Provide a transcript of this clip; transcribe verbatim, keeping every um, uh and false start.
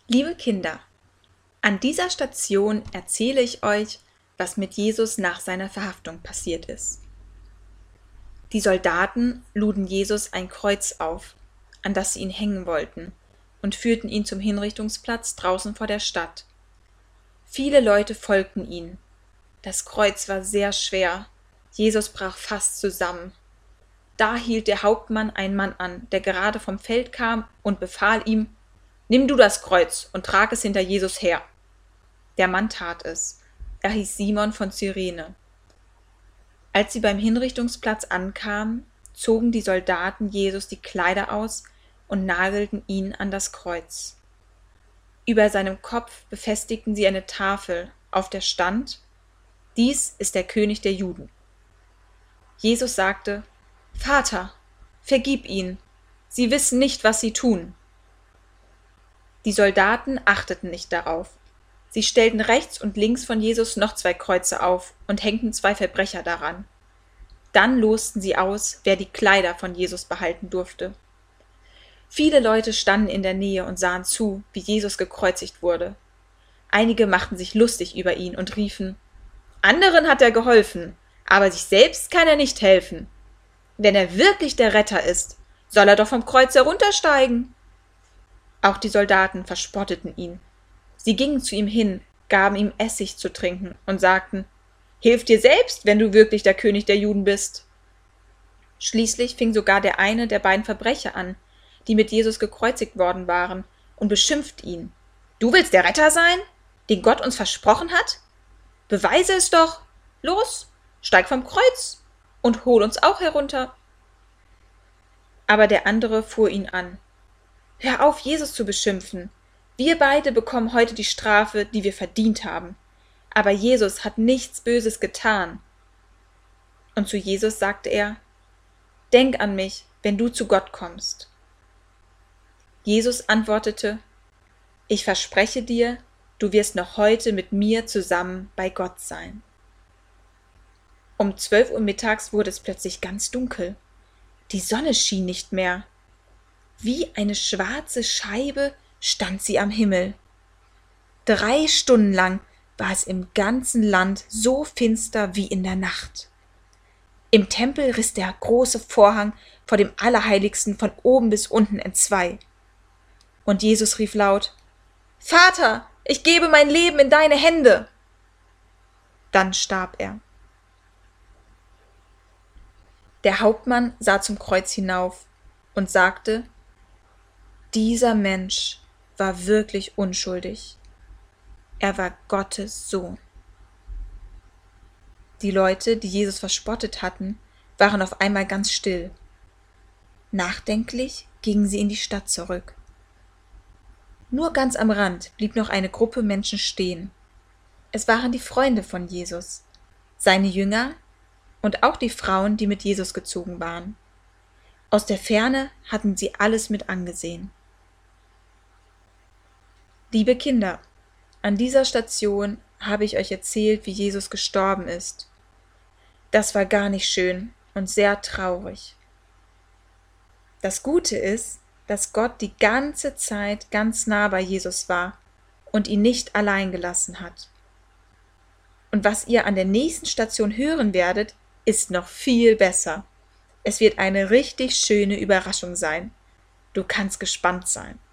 Liebe Kinder, an dieser Station erzähle ich euch, was mit Jesus nach seiner Verhaftung passiert ist. Die Soldaten luden Jesus ein Kreuz auf, an das sie ihn hängen wollten, und führten ihn zum Hinrichtungsplatz draußen vor der Stadt. Viele Leute folgten ihm. Das Kreuz war sehr schwer. Jesus brach fast zusammen. Da hielt der Hauptmann einen Mann an, der gerade vom Feld kam, und befahl ihm: »Nimm du das Kreuz und trag es hinter Jesus her.« Der Mann tat es. Er hieß Simon von Cyrene. Als sie beim Hinrichtungsplatz ankamen, zogen die Soldaten Jesus die Kleider aus und nagelten ihn an das Kreuz. Über seinem Kopf befestigten sie eine Tafel, auf der stand: »Dies ist der König der Juden.« Jesus sagte: »Vater, vergib ihnen, sie wissen nicht, was sie tun.« Die Soldaten achteten nicht darauf. Sie stellten rechts und links von Jesus noch zwei Kreuze auf und hängten zwei Verbrecher daran. Dann losten sie aus, wer die Kleider von Jesus behalten durfte. Viele Leute standen in der Nähe und sahen zu, wie Jesus gekreuzigt wurde. Einige machten sich lustig über ihn und riefen: »Anderen hat er geholfen, aber sich selbst kann er nicht helfen. Wenn er wirklich der Retter ist, soll er doch vom Kreuz heruntersteigen.« Auch die Soldaten verspotteten ihn. Sie gingen zu ihm hin, gaben ihm Essig zu trinken und sagten: »Hilf dir selbst, wenn du wirklich der König der Juden bist.« Schließlich fing sogar der eine der beiden Verbrecher an, die mit Jesus gekreuzigt worden waren, und beschimpft ihn: »Du willst der Retter sein, den Gott uns versprochen hat? Beweise es doch! Los, steig vom Kreuz und hol uns auch herunter!« Aber der andere fuhr ihn an: »Hör auf, Jesus zu beschimpfen. Wir beide bekommen heute die Strafe, die wir verdient haben. Aber Jesus hat nichts Böses getan.« Und zu Jesus sagte er: »Denk an mich, wenn du zu Gott kommst.« Jesus antwortete: »Ich verspreche dir, du wirst noch heute mit mir zusammen bei Gott sein.« Um zwölf Uhr mittags wurde es plötzlich ganz dunkel. Die Sonne schien nicht mehr. Wie eine schwarze Scheibe stand sie am Himmel. Drei Stunden lang war es im ganzen Land so finster wie in der Nacht. Im Tempel riss der große Vorhang vor dem Allerheiligsten von oben bis unten entzwei. Und Jesus rief laut: »Vater, ich gebe mein Leben in deine Hände!« Dann starb er. Der Hauptmann sah zum Kreuz hinauf und sagte: »Dieser Mensch war wirklich unschuldig. Er war Gottes Sohn.« Die Leute, die Jesus verspottet hatten, waren auf einmal ganz still. Nachdenklich gingen sie in die Stadt zurück. Nur ganz am Rand blieb noch eine Gruppe Menschen stehen. Es waren die Freunde von Jesus, seine Jünger und auch die Frauen, die mit Jesus gezogen waren. Aus der Ferne hatten sie alles mit angesehen. Liebe Kinder, an dieser Station habe ich euch erzählt, wie Jesus gestorben ist. Das war gar nicht schön und sehr traurig. Das Gute ist, dass Gott die ganze Zeit ganz nah bei Jesus war und ihn nicht allein gelassen hat. Und was ihr an der nächsten Station hören werdet, ist noch viel besser. Es wird eine richtig schöne Überraschung sein. Du kannst gespannt sein.